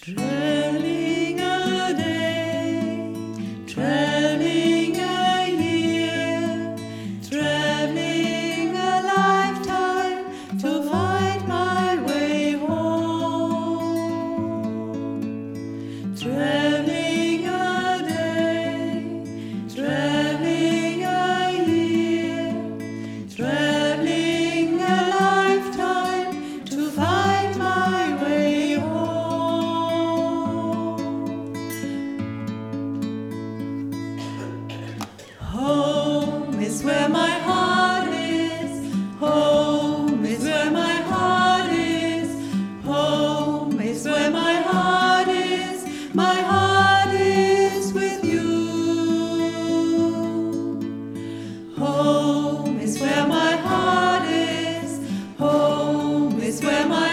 Traveling a day, traveling a year, traveling a lifetime to find my way home. Traveling a day, traveling a year, traveling a lifetime to find my way home. Home is where my heart is. Home is where my heart is. Home is where my heart is. My heart is with you. Home is where my heart is. Home is where my